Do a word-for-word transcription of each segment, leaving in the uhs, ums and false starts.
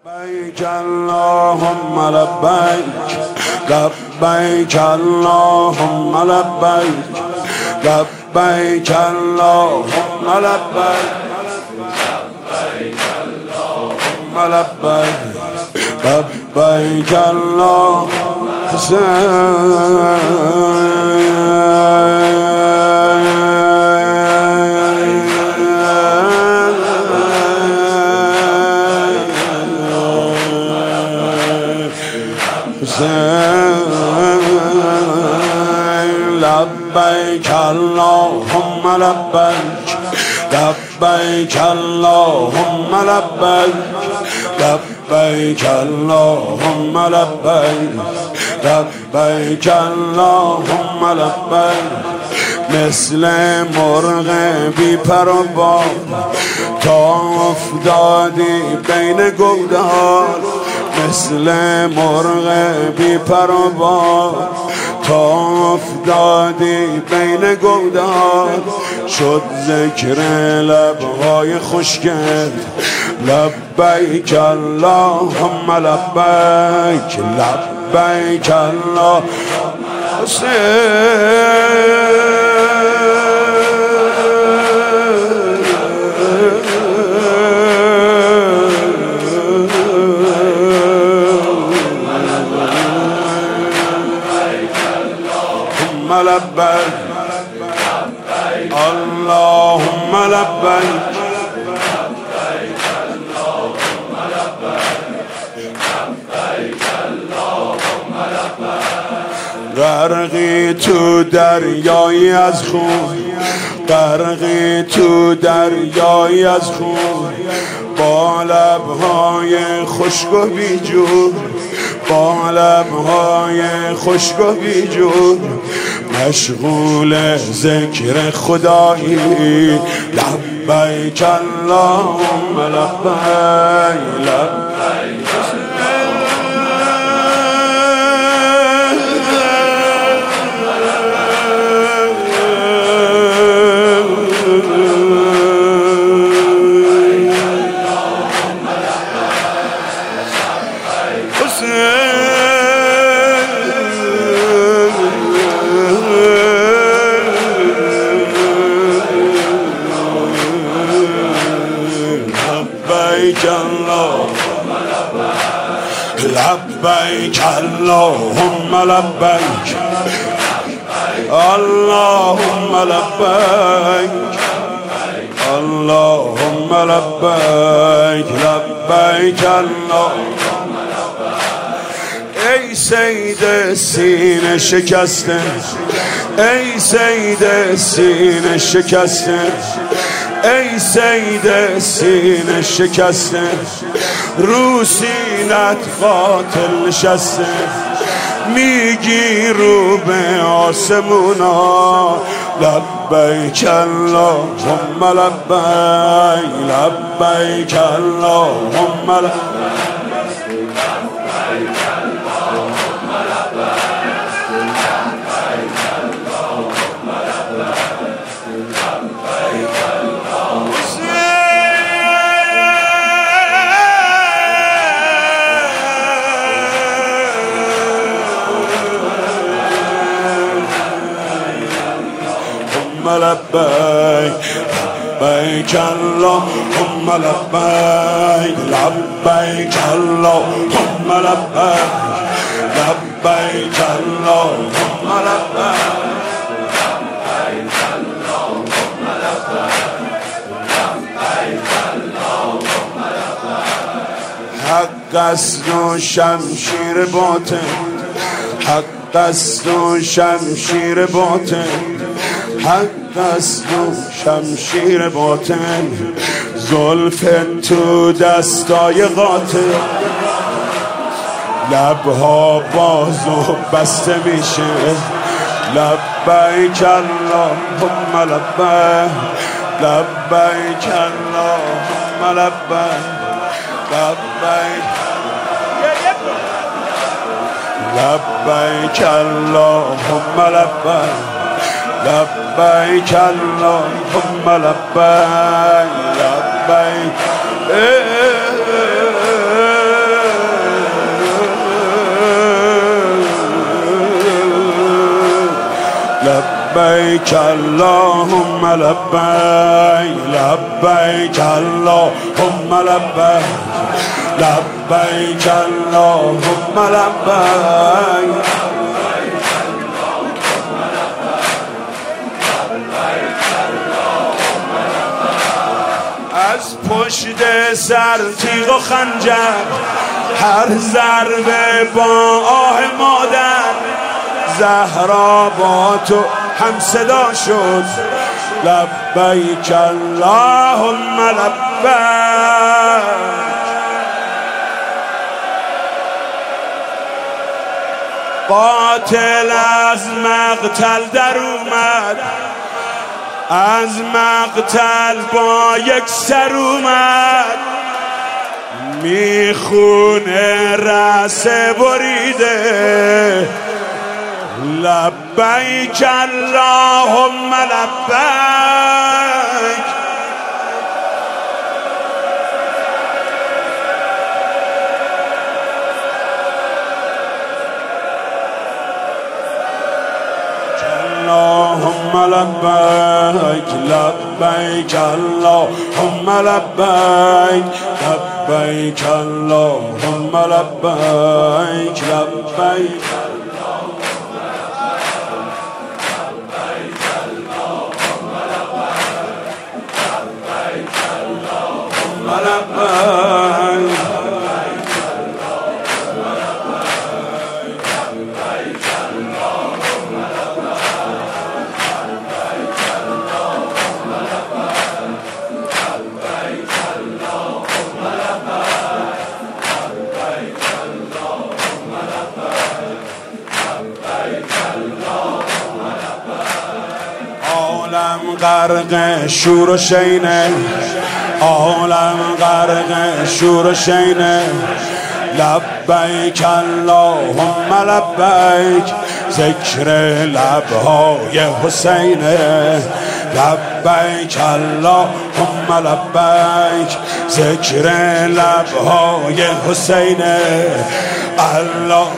لبیک اللهم لبیک لبیک اللهم لبیک لبیک اللهم لبیک لبیک لبیک اللهم لبیک اللهم لبیک لبیک اللهم لبیک لبیک اللهم لبیک لبیک اللهم لبیک مثل مرغ بی پر و بال تا افتادی بین گودال مثل مرغ بی پر و بال تا افتادی بین گودال شد ذکر لبهای خشکت لبیک اللهم لبیک لبیک اللهم لبیک اللهم لبیک غرقی تو دریایی از خون غرقی تو دریایی از خون با لبهای خشک و بیجون با لبهای خشک و بیجون مشغول ذکر خدایی لبیک اللهم لبیک لبیک لبیک اللهم لبیک اللهم لبیک اللهم لبیک لبیک اللهم ای سید سینه شکسته ای سید سینه شکسته ای سید سینه شکسته رو سینت قاتل نشسته میگی رو به آسمونا لبیک اللهم لبیک لبیک اللهم لبیک لبیک لبیک اللهم لبیک لبیک اللهم لبیک لبیک اللهم لبیک حق است و شمشیر باطل حق است و شمشیر باطل حق است و شمشیر باطل زلف تو دستای قاتل لبها باز و بسته میشه لبیک اللهم لبیک لبیک اللهم لبیک لبیک لبیک اللهم لبیک لبیک اللهم لبیک لبیک لبیک اللهم لبیک لبیک اللهم لبیک لبیک اللهم لبیک از پشت سر تیغ و خنجر هر ضربه با آه مادر زهرا با تو هم صدا شد لبیک اللهم لبیک قاتل از مقتل در اومد از مقتل با یک سر اومد میخونه رأس بریده لبیک اللهم لبیک اللهم لبیک لبیک اللهم لبیک لبیک اللهم لبیک لبیک عالم غرق شور و شینه عالم غرق شور و شینه لبیک اللهم لبیک ذکر لبهای حسینه لبیک اللهم لبیک ذکر لبهای حسینه الله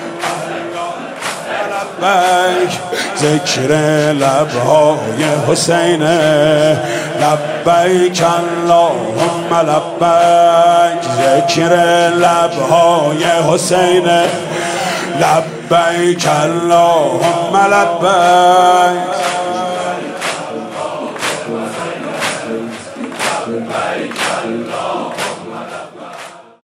لبیک ذکر لبهای حسینه لبیک اللهم لبیک ذکر لبهای حسینه لبیک اللهم لبیک